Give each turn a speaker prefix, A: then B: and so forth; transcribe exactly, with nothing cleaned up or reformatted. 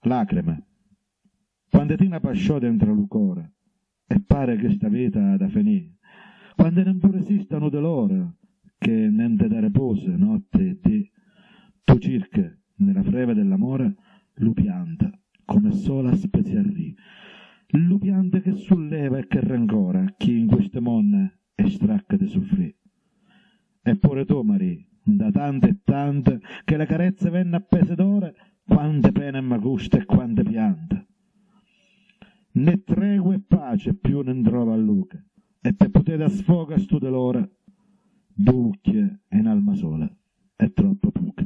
A: lacrime, quando ti ne pasciò dentro il cuore, e pare che sta vita da finì, quando non più resistono dolore, che niente da riposo, notte e dì, tu cerca, nella freve dell'amore, lu pianta, come sola speziarrì, lu pianta che solleva e che rancora chi in queste monne è stracca di soffrì. Eppure tu, Maria, da tante e tante, che la carezza venne appese d'ore, quante pene m'agusta e quante piante. Né tregua e pace più ne trova a Luca, e per poter sfoga sto dolore, ducchie in alma sola, è troppo poco.